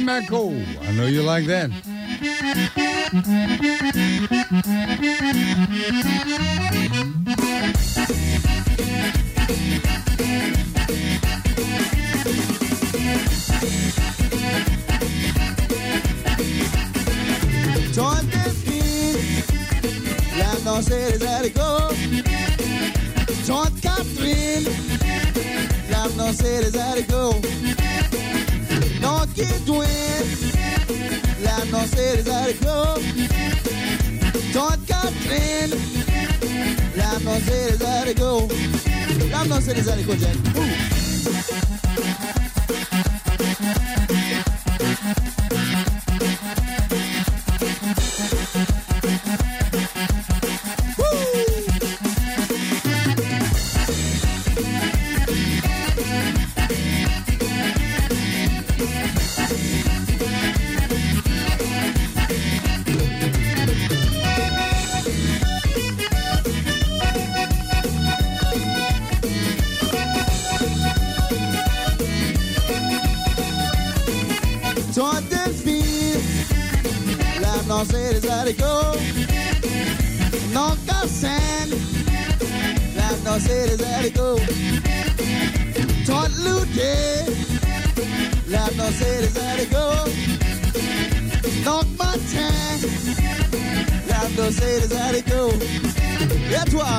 Marco. I know you like that. Join this beat, land on cities let it go. Join Catherine, land on cities let it go. No kid win, land on cities let it go. Join Catherine, land on cities let it go. Land on cities let it go, Jack. No cities let it go. No sand. Land no cities let it go. Taught Lude. Land no cities let it go. No Mountain. Land no cities let it go. Et toi.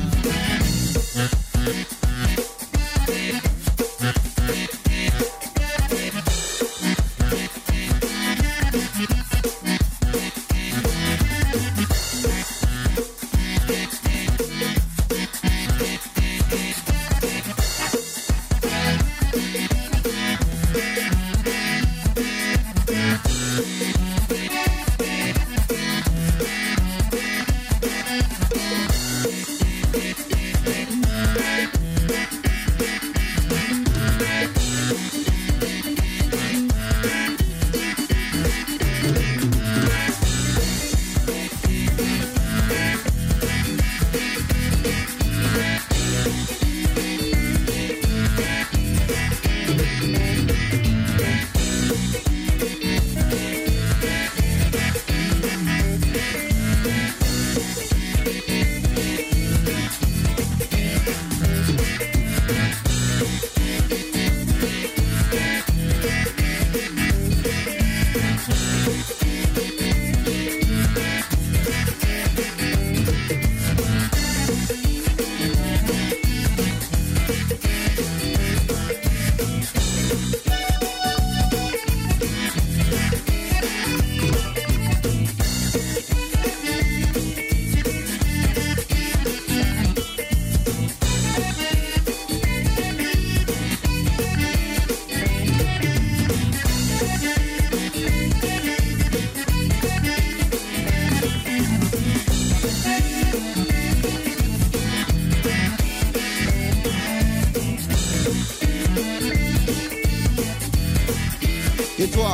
Et toi?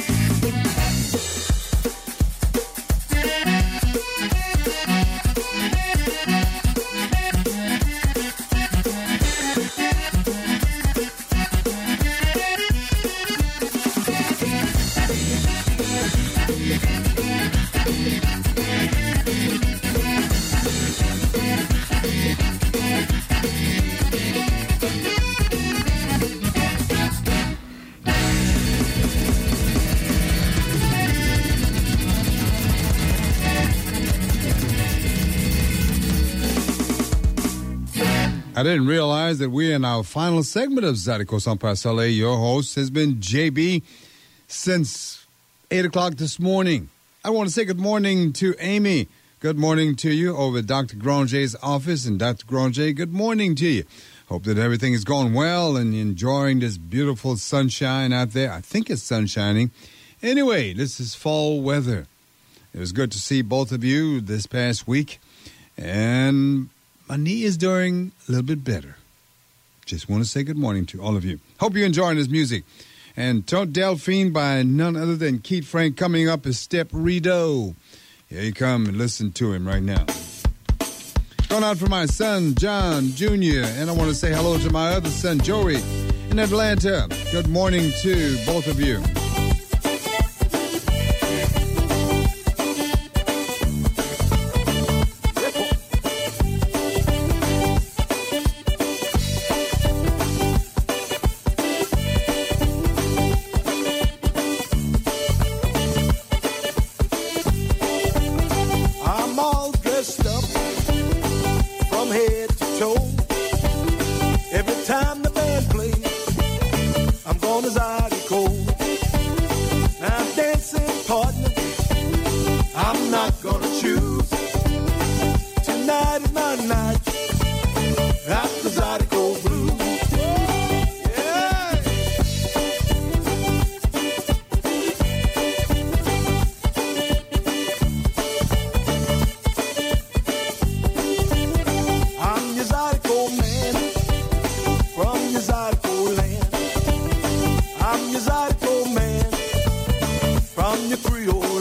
I didn't realize that we're in our final segment of Zydeco Sans Parler. Your host has been JB since 8 o'clock this morning. I want to say good morning to Amy. Good morning to you over at Dr. Granger's office. And Dr. Granger, good morning to you. Hope that everything is going well and enjoying this beautiful sunshine out there. I think it's sun shining. Anyway, this is fall weather. It was good to see both of you this past week. And my knee is doing a little bit better. Just want to say good morning to all of you. Hope you're enjoying this music. And Tante Delphine by none other than Keith Frank. Coming up is Step Rideau. Here you come and listen to him right now. Going out for my son, John Jr. And I want to say hello to my other son, Joey, in Atlanta. Good morning to both of you.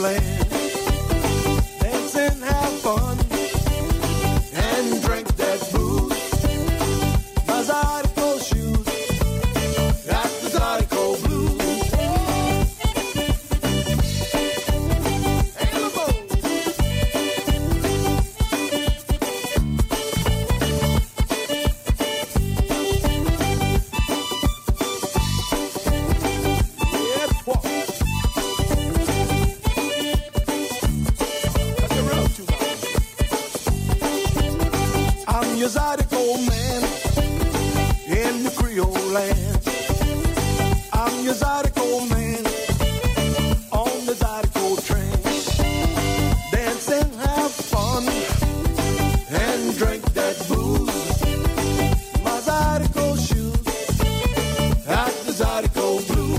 land. Dance and have fun and drink that booze. My Zydeco shoes got the Zydeco blues. I'm your Zydeco man in the Creole land. I'm your Zydeco man on the Zydeco train. Dance and have fun and drink that booze. My Zydeco shoes at the Zydeco blues.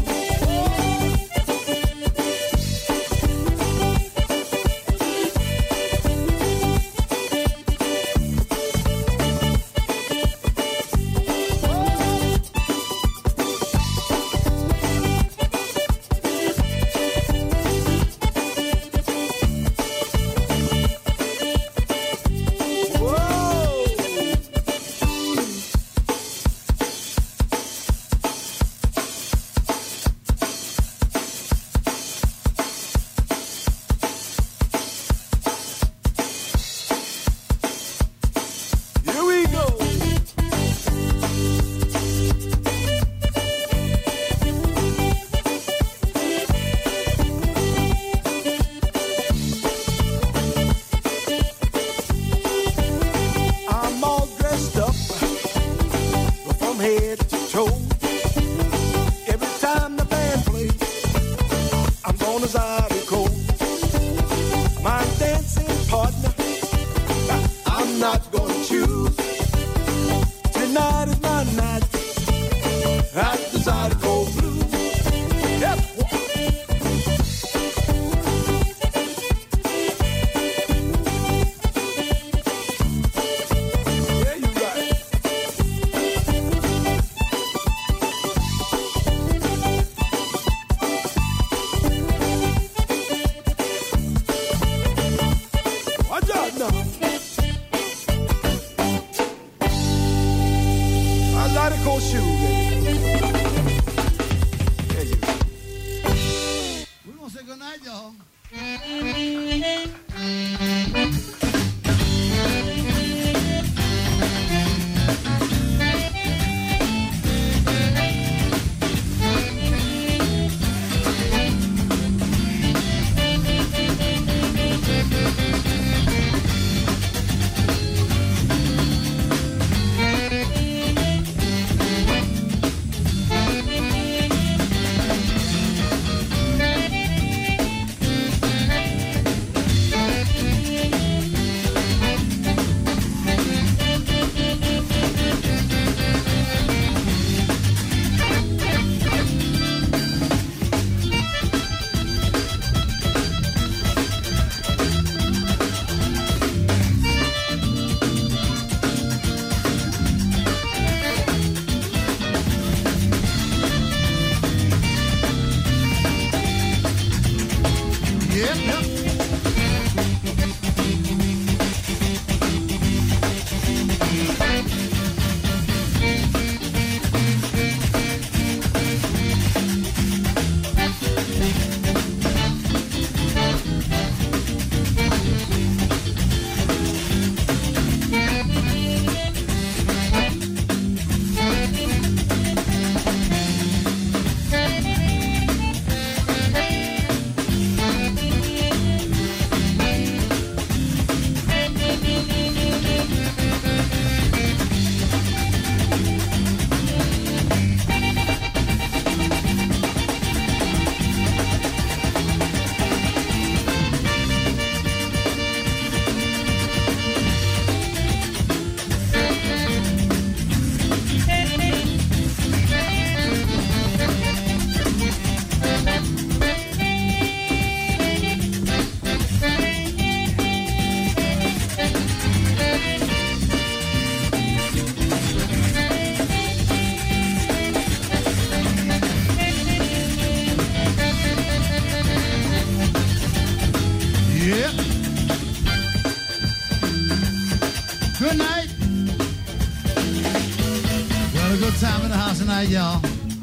tonight, y'all.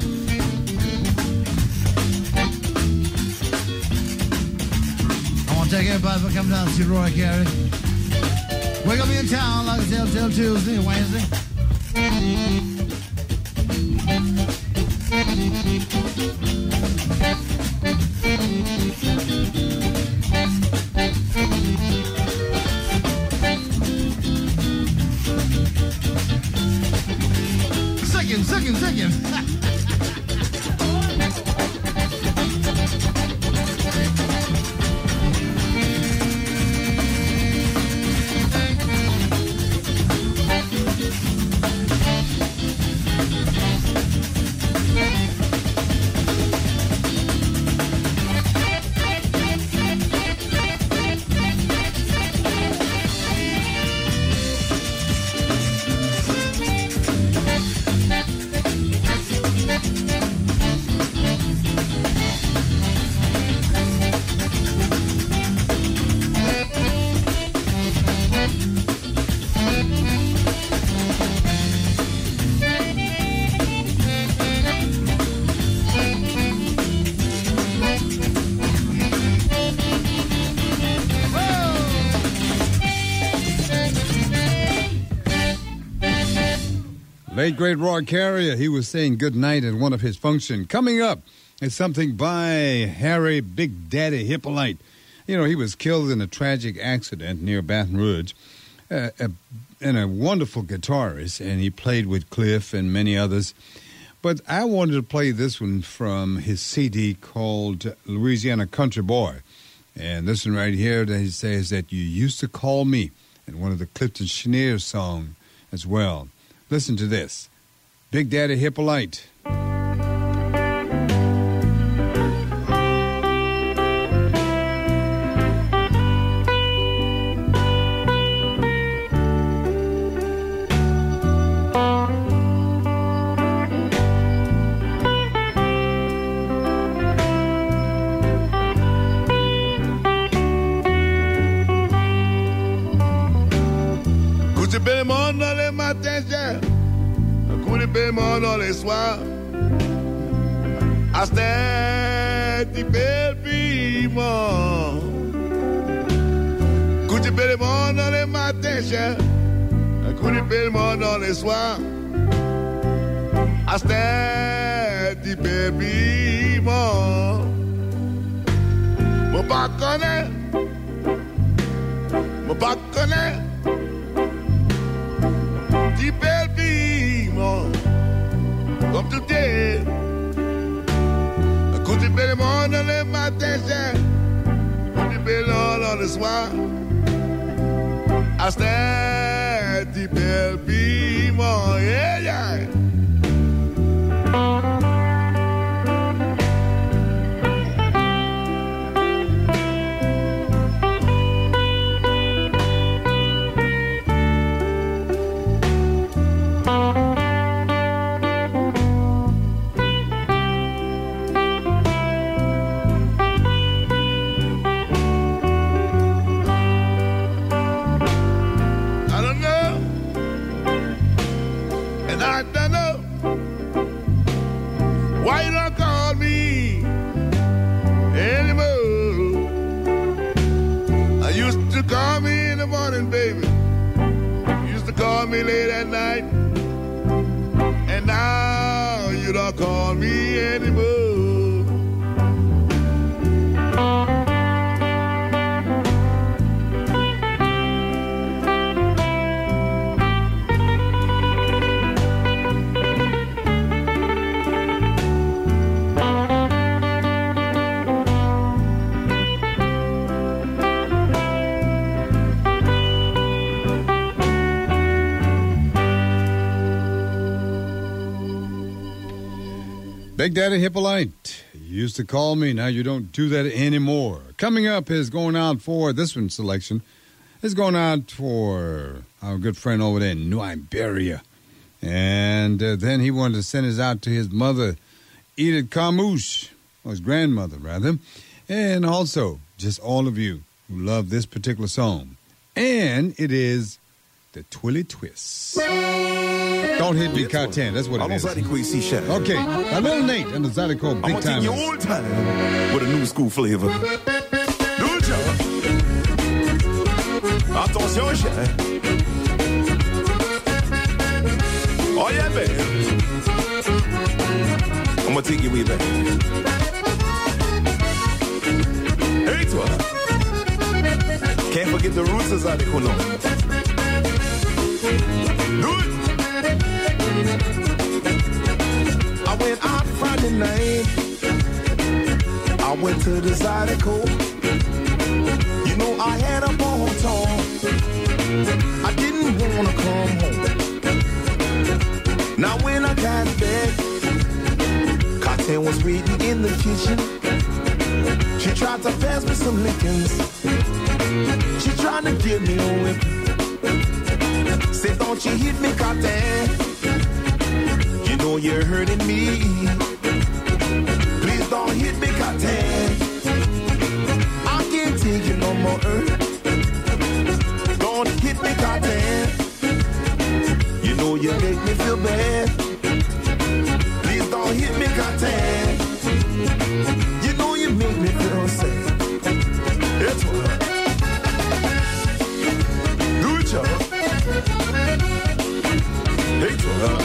I want to thank everybody for coming down to see Roy Carey. We're going to be in town, like I said, till Tuesday and Wednesday. Singing. Late great Roy Carrier, he was saying good night at one of his functions. Coming up is something by Harry Big Daddy Hippolyte. You know, he was killed in a tragic accident near Baton Rouge. And a wonderful guitarist, and he played with Cliff and many others. But I wanted to play this one from his CD called Louisiana Country Boy. And this one right here, that he says that you used to call me, and one of the Clifton Chenier song as well. Listen to this. Big Daddy Hippolyte. Dans les matins, un coup de paiement dans les soirs. À cette belle piment. Coup de paiement dans les matins, un coup de paiement dans les soirs. À cette belle piment. Mon pas connaît. Mon pas connaît. Di bel bimo, comme tout est. Un coup de bel monde dans le matin, un coup de bel dans le soir. À cette di bel bimo, yeah, yeah. Call me in the morning, baby. You used to call me late at night. And now you don't call me anymore. Big Daddy Hippolyte, you used to call me, now you don't do that anymore. Coming up is going out for, this one selection, is going out for our good friend over there in New Iberia. And then he wanted to send us out to his mother, Edith Carmouche, or his grandmother, rather. And also, just all of you who love this particular song. And it is The Twilly Twist. Don't hit me, Cartan. That's what it is. Okay, a little Nate and the Zydeco Big Time. I'm gonna take you old time with a new school flavor. Do it, y'all. Attention, cher. Oh yeah, baby. I'm gonna take you way back. Hey, toi. Can't forget the roots of Zydeco, no. Do it. I went out Friday night. I went to the Zydeco. You know I had a ball talk. I didn't wanna come home. Now when I got back, Cartan was waiting in the kitchen. She tried to pass me some lickings. She tried to give me a whip. Said, don't you hit me, Cartan. You know you're hurting me. Please don't hit me, Cartan. I can't take you no more. Don't hit me, Cartan. You know you make me feel bad. Please don't hit me, Cartan. You know you make me feel sad. It's what. Do it, y'all. Hey, y'all.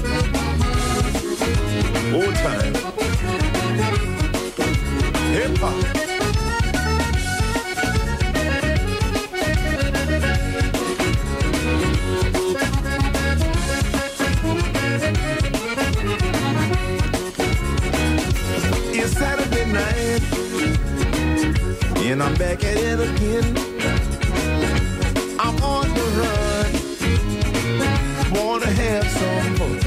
Old time. Hip hop. It's Saturday night, and I'm back at it again. I'm on the run, wanna have some fun.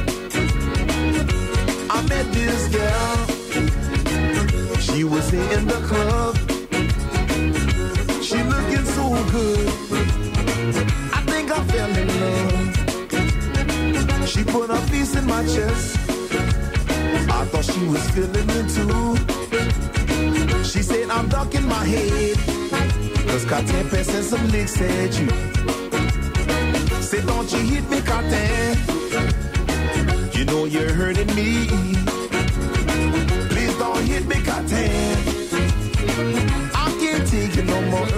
I met this girl, she was in the club. She looking so good, I think I fell in love. She put her face in my chest, I thought she was feeling me too. She said I'm ducking my head, cause Cartan passing some licks at you. Said don't you hit me, Cartan. You know you're hurting me. Please don't hit me, Cartan. I can't take it no more.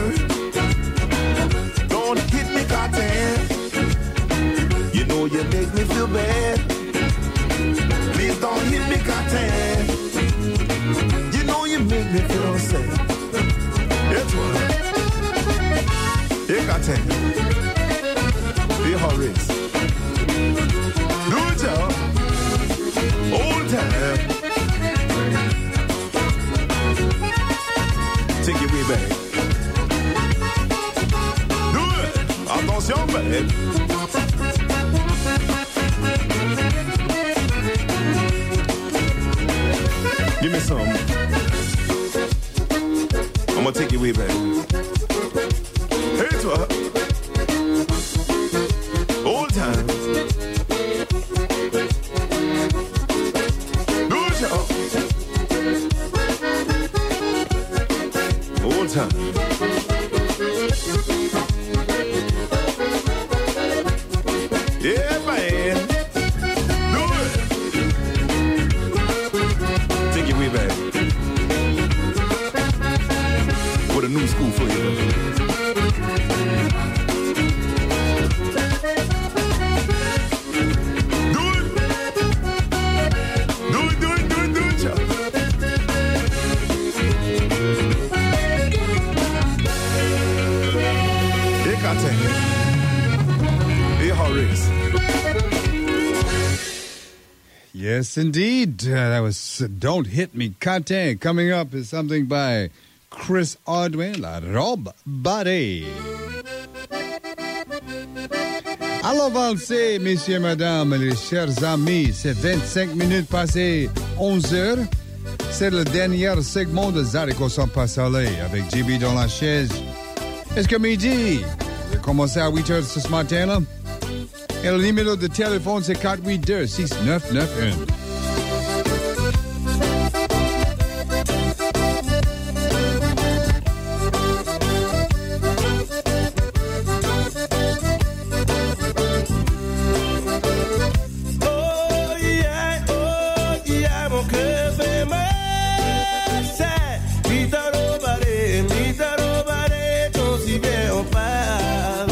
Don't hit me, Cartan. You know you make me feel bad. Please don't hit me, Cartan. You know you make me feel sad. It's what. Hey, Cartan. Hey, Horace. Do it, y'all. Old time. Take it way back. Do it. Attention, babe. Give me some. I'm gonna take you way back. Hey, toi. Old time. Do it, y'all. Old time. Yeah, man. Do it. Take it way back. With a new school flavor. Do it. Do it, do it, do it, do it, y'all. Hey, Cartan. Hey, Horace. Yes, indeed. That was Don't Hit Me, Cartan. Coming up is something by Chris Ordway, La Robe Barrée. Alors, avancez, messieurs, madame, les chers amis. C'est 25 minutes passées 11 heures. C'est le dernier segment de Zydeco sans pas soleil avec JB dans la chaise. Est-ce que midi? J'ai commencé à 8 heures ce matin-là. Et le numéro de téléphone, c'est 482-6991. cœur fait me c'est Mitaro Baré, ton si bien on parle.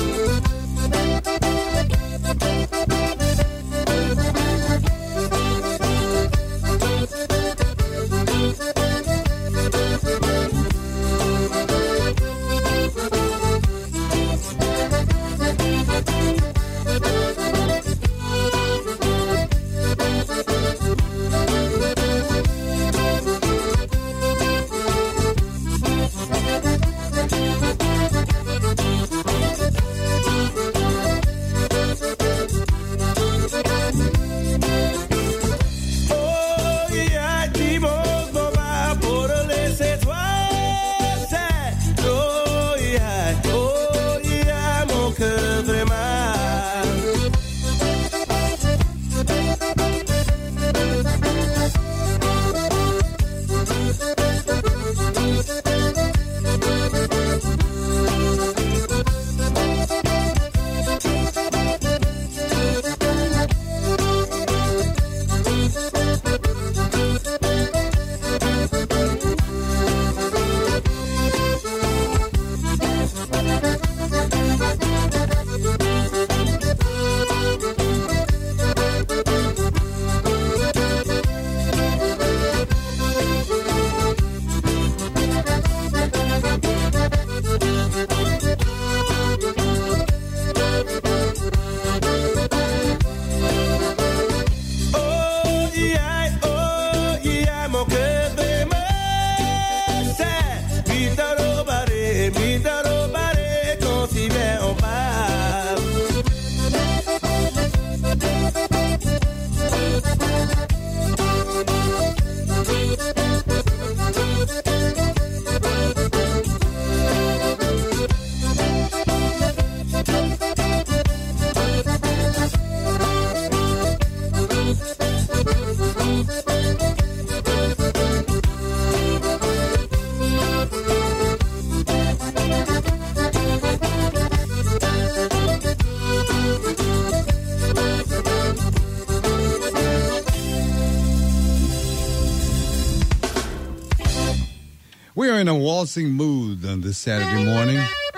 We are in a waltzing mood on this Saturday morning.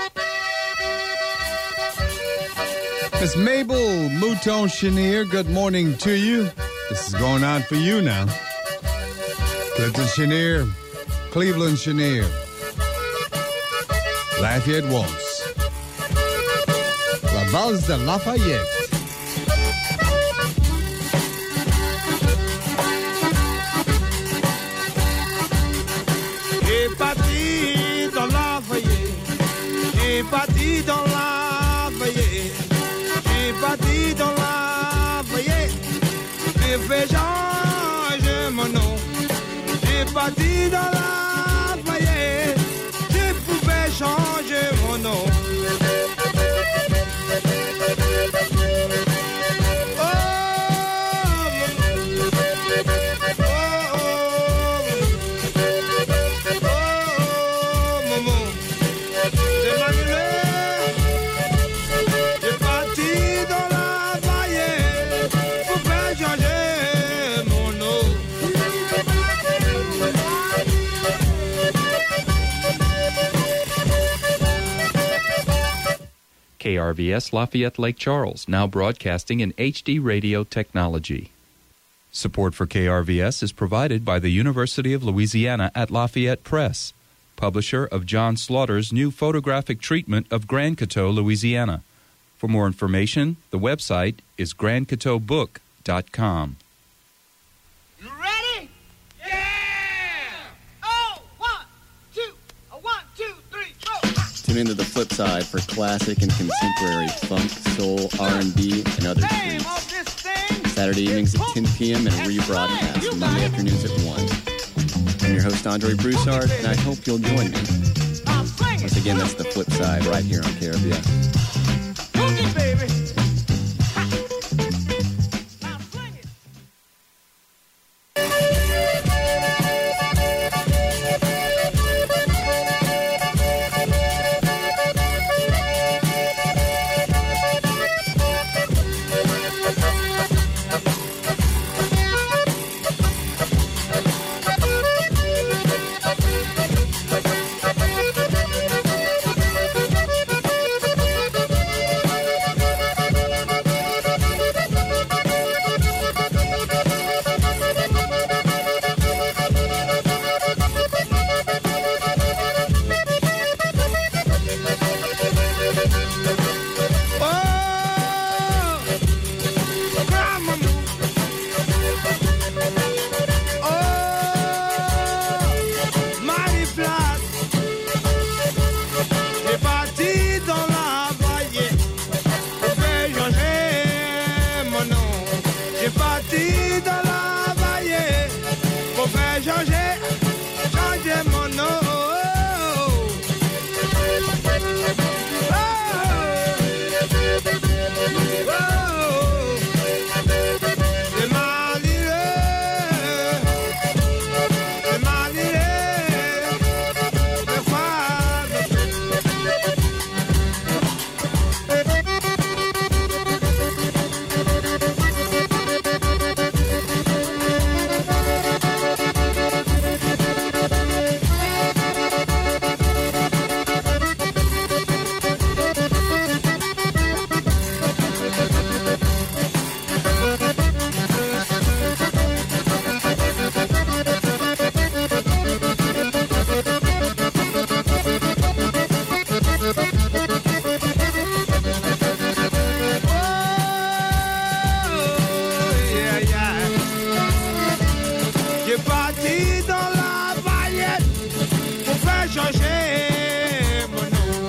Miss Mabel Mouton Chenier, good morning to you. This is going on for you now. Clinton Chenier, Cleveland Chenier, Lafayette Waltz, La Valse de Lafayette. J'ai parti dans Lafayette, j'ai parti dans Lafayette, j'ai fait changer mon nom. J'ai parti dans Lafayette, j'ai pouvais changer mon nom. KRVS Lafayette Lake Charles, now broadcasting in HD radio technology. Support for KRVS is provided by the University of Louisiana at Lafayette Press, publisher of John Slaughter's new photographic treatment of Grand Coteau, Louisiana. For more information, the website is grandcoteaubook.com. You ready? Yeah! Oh, 1, 2, 1, 2, 3, go! Tune into the flip side for classic and contemporary funk, soul, R&B, and other tunes. Saturday evenings at 10 p.m. and rebroadcast Monday afternoons at 1. I'm your host, Andre Broussard, and I hope you'll join me. Once again, that's the flip side right here on KRVS. Baby. J'ai parti dans la Vallette pour faire changer mon nom.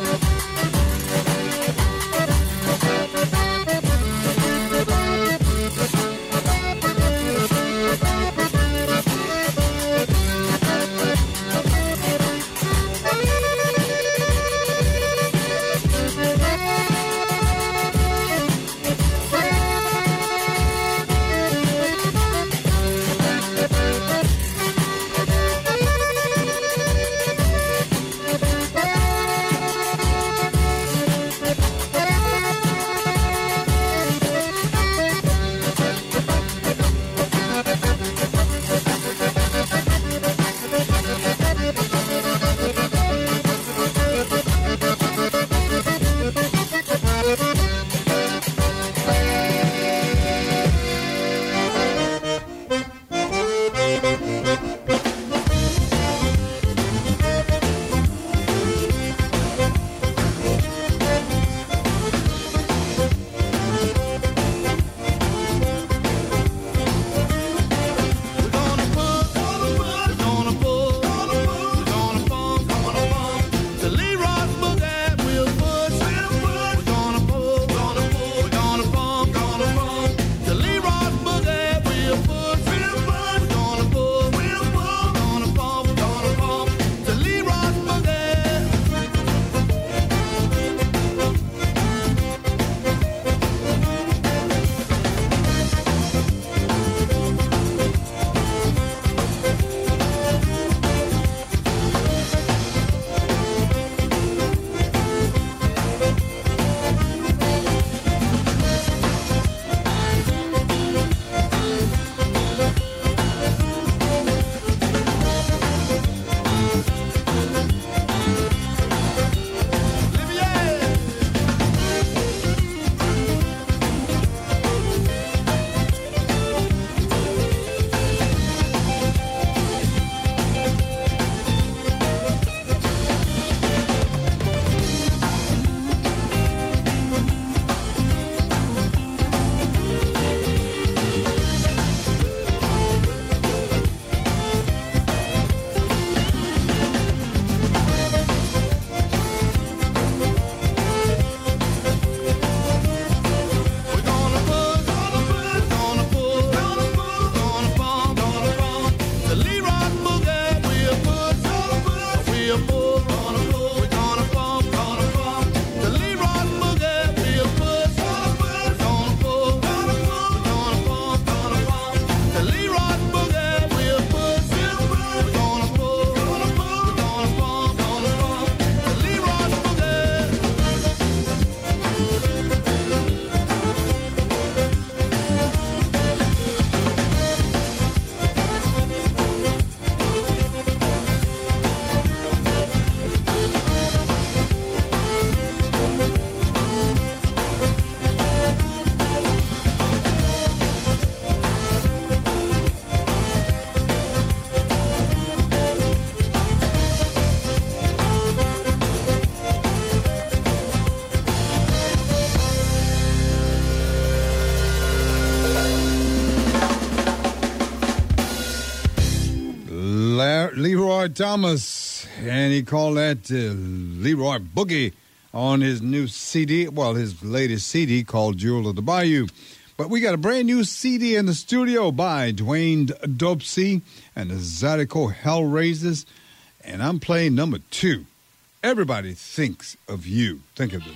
Leroy Thomas, and he called that Leroy Boogie on his new CD, well, his latest CD called Jewel of the Bayou. But we got a brand new CD in the studio by Dwayne Dopsy and the Zydeco Hellraisers, and I'm playing number 2. Everybody thinks of you. Think of it.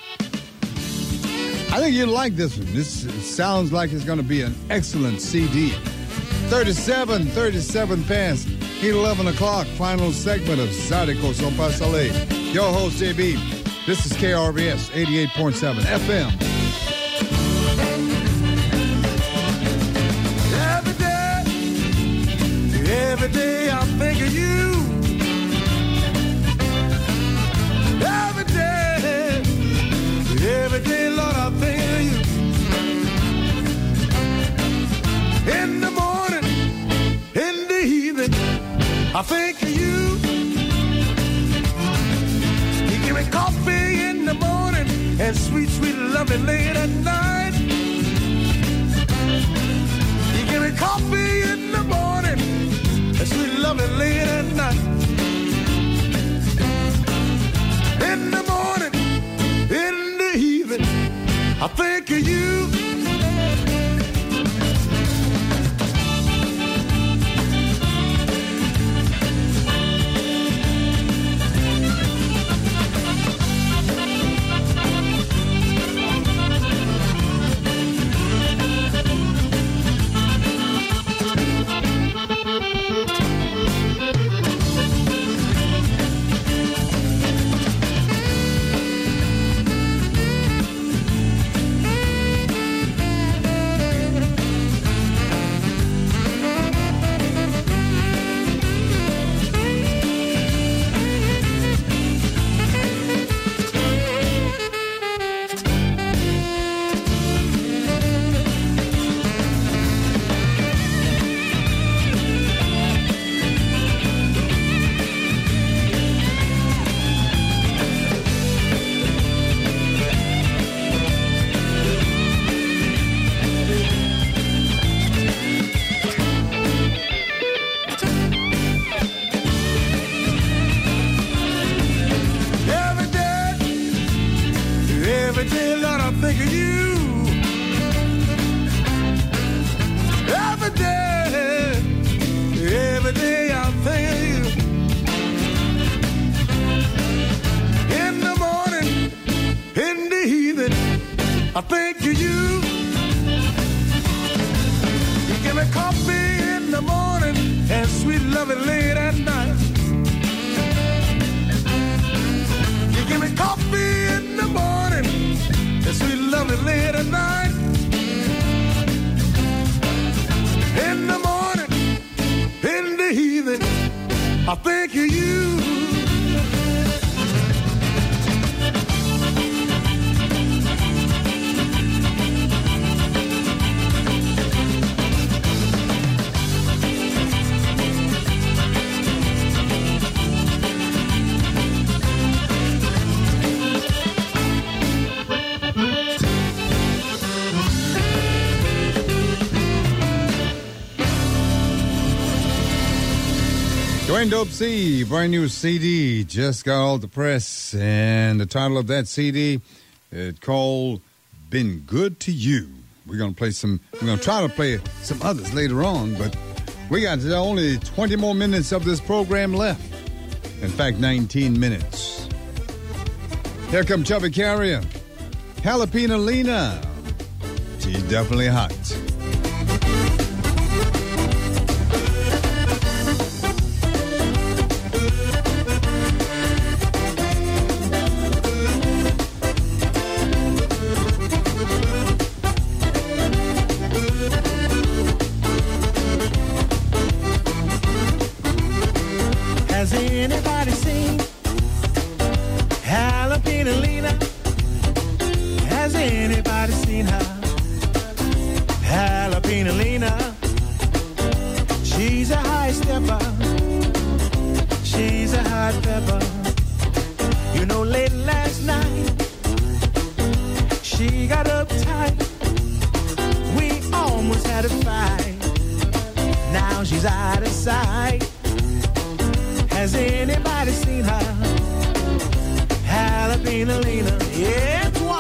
I think you'll like this one. This sounds like it's going to be an excellent CD. 37 past 11 o'clock, final segment of Zydeco Son Pasale. Your host, JB. This is KRVS 88.7 FM. Every day I think of you. Every day, Lord, I think of you. In the morning, in the evening, I think of you. You give me coffee in the morning and sweet, sweet loving late at night. You give me coffee in the morning loving late at night. You give me coffee in the morning, and sweet loving late at night. In the morning, in the evening, I think of you. Dwayne Dope C, brand new CD, just got all the press, and the title of that CD, it's called "Been Good to You." We're gonna try to play some others later on, but we got only 20 more minutes of this program left. In fact, 19 minutes. Here come Chubby Carrier, Jalapeno Lena. She's definitely hot. Has anybody seen Jalapeno Lena? Has anybody seen her? Jalapeno Lena. She's a high stepper. She's a hot pepper. You know, late last night, she got uptight. We almost had a fight. Now she's out of sight. Has anybody seen her? Jalapeno Lena. Yeah, toi.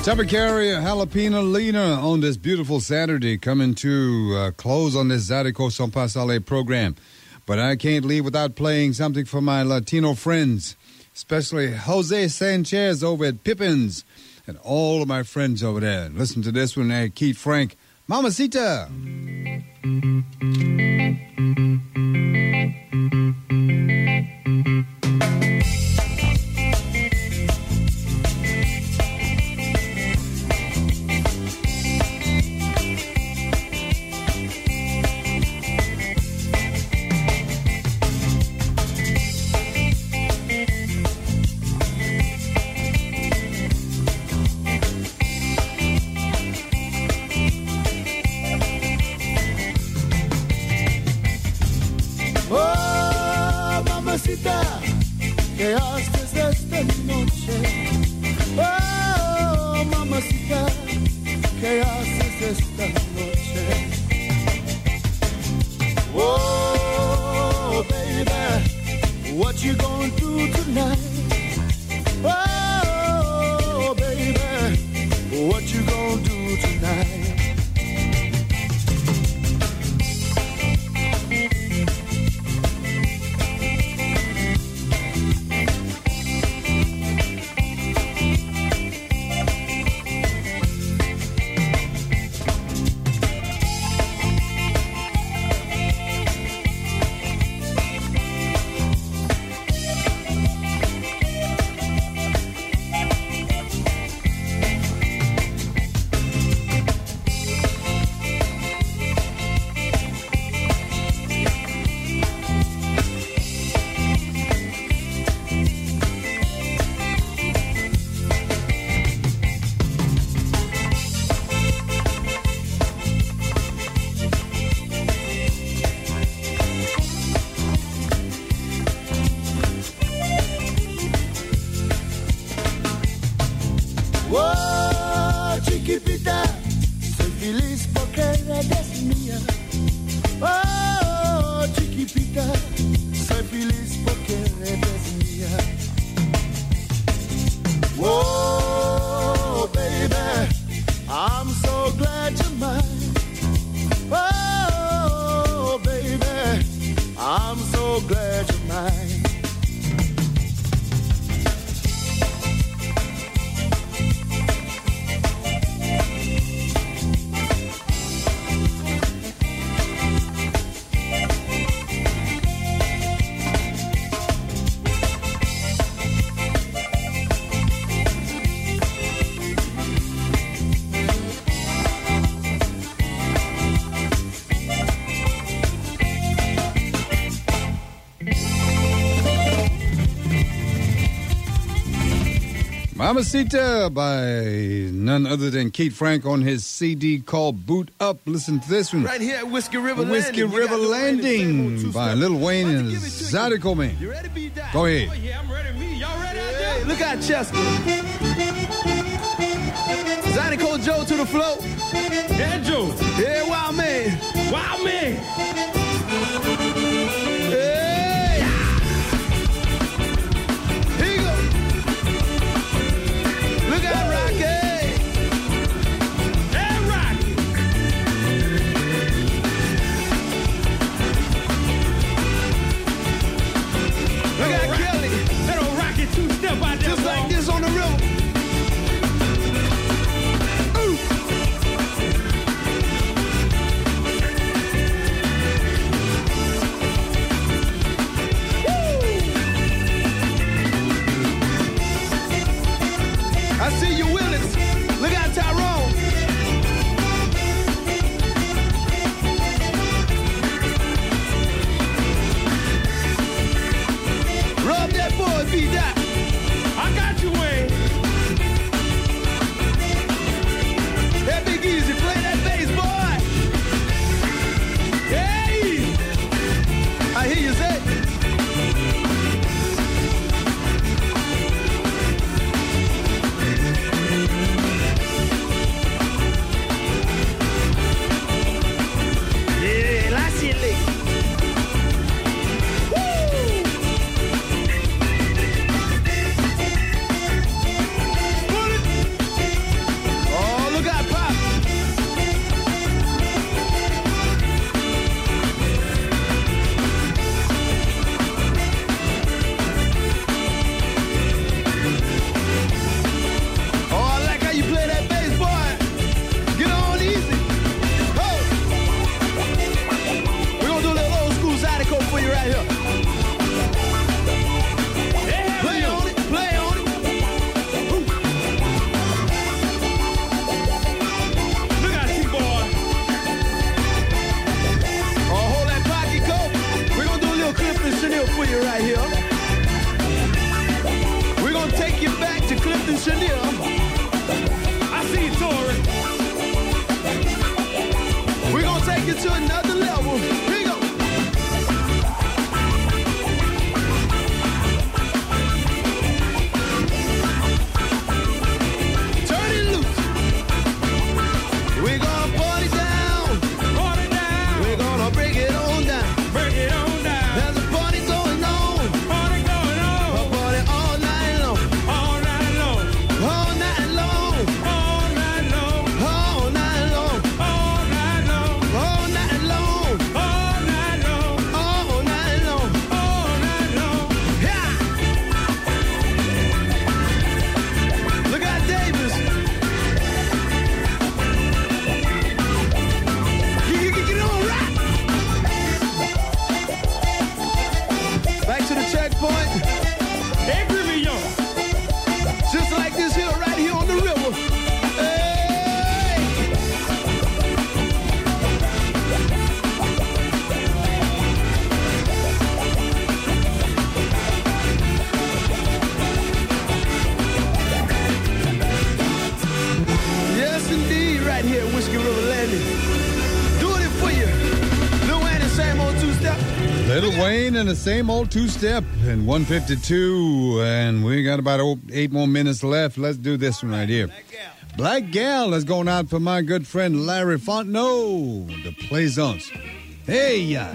Tabacari Jalapeno Lena on this beautiful Saturday, coming to close on this Zydeco Son Pasale program. But I can't leave without playing something for my Latino friends, especially Jose Sanchez over at Pippin's and all of my friends over there. Listen to this one, Keith Frank, Mamacita. ¿Qué haces esta noche? Oh, mamacita, ¿qué haces esta noche? Oh, baby, what you gonna do tonight? Oh, baby, what you gonna do tonight? Mamacita by none other than Keith Frank on his CD called Boot Up. Listen to this one. Right here at Whiskey River Landing. Whiskey River Landing by Lil Wayne and Zydeco Man. You ready, B-Dot? Go ahead. Oh, yeah, I'm ready. Y'all ready out there? Look out, Chester. Zydeco Joe to the floor. Yeah, Joe. Yeah, wild man. Wild man. Hey. Here you go. Look out, Rocky. Hey, Rocky. Look out, Kelly. That old Rocky two-step out there. Just like this on the river. it to another level. Here you go. Turn it loose. We're gonna party down. Party down. We're gonna break it on down. Break it on down. There's a party going on. Party going on. A party all night long. All night long. All night long. All night long. All night long. All night long. All night long. All night long. All night long. All night long. Yeah. Look at Davis. Get on right. Back to the checkpoint. Hey, Groovy Young. Just like this here, right here on the river. Hey. Yes, indeed, right here at Whiskey River Landing. Doing it for you. Lil Wayne and same old two-step. Little Wayne and the same old two-step in 152, and we got about 8 more minutes left. Let's do this one right here. Black Gal is going out for my good friend Larry Fontenot, the Plaisance. Hey, yeah.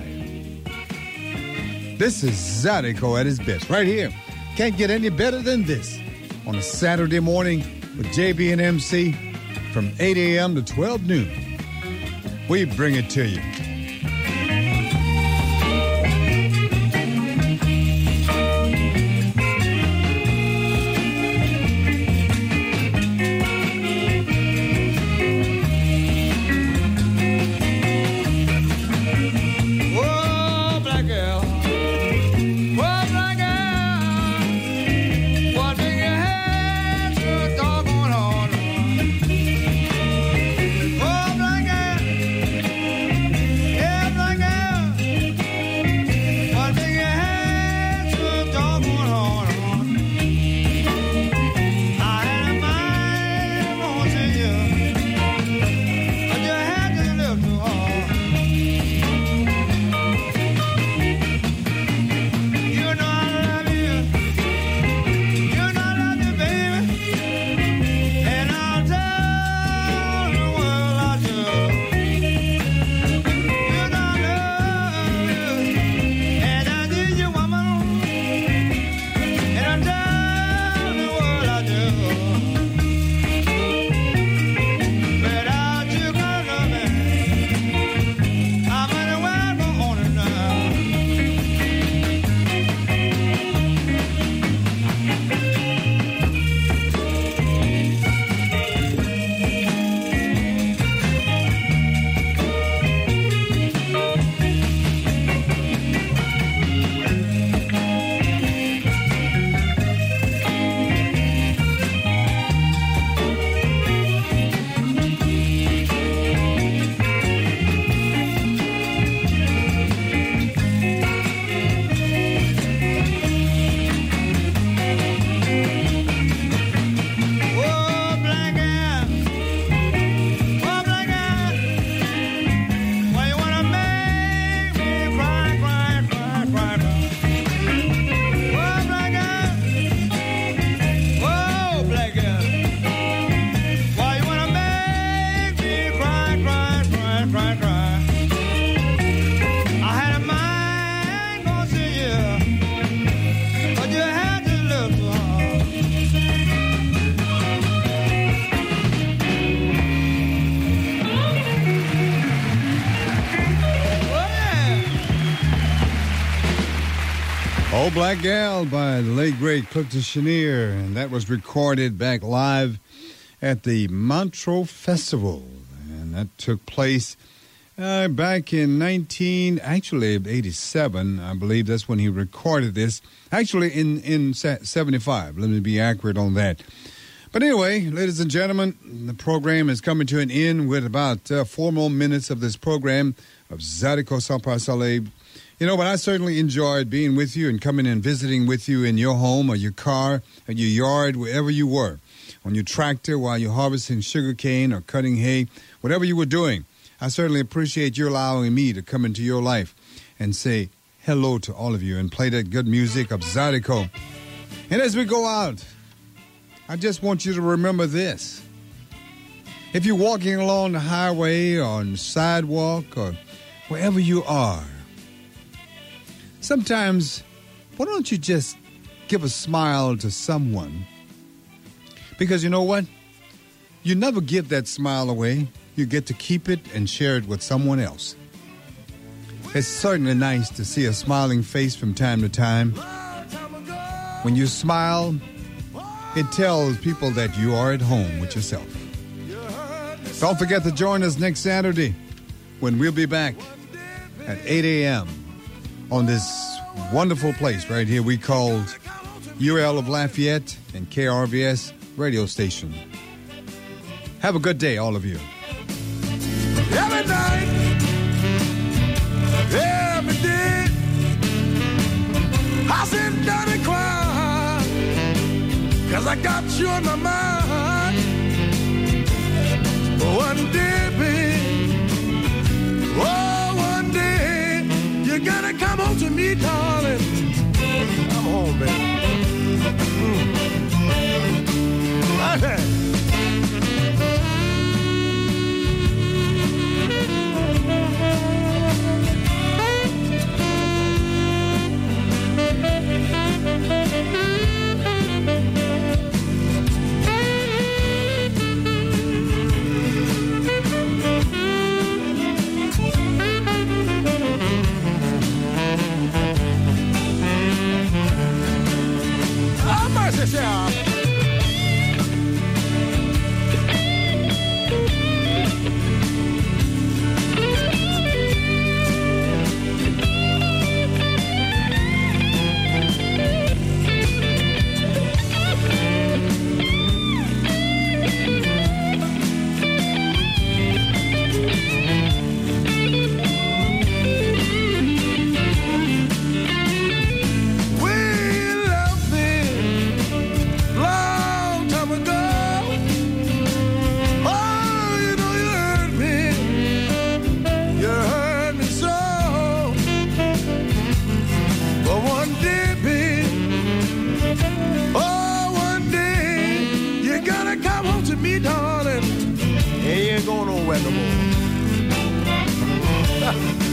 This is Zydeco at his best, right here. Can't get any better than this. On a Saturday morning with JB and MC from 8 a.m. to 12 noon. We bring it to you. Whoa, black girl. Whoa, black girl. What do you have to doggone on? Whoa, black girl. Yeah, black girl. What do you have to doggone on? I had a mind wanting you, but you had to live too hard. You know I love you. You know I love you, baby. And I'll tell the world I do. You know I love you. And I need you, woman. And I'll tell the world I do. Without you, my loving, I'm unaware of on it now. Whoa, black girl. Whoa, black girl. Why you wanna make me cry, cry, cry, cry, cry? Whoa, black girl. Whoa, black girl. Why you wanna make me cry, cry, cry, cry, cry? I had a mind gonna see you, but you had to look too hard. Oh, Black Gal by the late, great Clifton Chenier, and that was recorded back live at the Montreux Festival, and that took place back in 87, I believe that's when he recorded this. Actually, in 75, let me be accurate on that. But anyway, ladies and gentlemen, the program is coming to an end with about 4 more minutes of this program of Zydeco Sans Soleil. You know, but I certainly enjoyed being with you and coming and visiting with you in your home or your car or your yard, wherever you were, on your tractor while you're harvesting sugar cane or cutting hay, whatever you were doing. I certainly appreciate you allowing me to come into your life and say hello to all of you and play that good music of Zydeco. And as we go out, I just want you to remember this. If you're walking along the highway or on the sidewalk or wherever you are, sometimes, why don't you just give a smile to someone? Because you know what? You never give that smile away. You get to keep it and share it with someone else. It's certainly nice to see a smiling face from time to time. When you smile, it tells people that you are at home with yourself. Don't forget to join us next Saturday when we'll be back at 8 a.m. on this wonderful place right here we called UL of Lafayette and KRVS radio station. Have a good day, all of you. Every night, every day, I sit down and cry, 'cause I got you on my mind. One day, babe, oh, one day, you gotta come home to me, darling. I'm home, baby. Yeah. Me, darling, and you ain't going nowhere no more.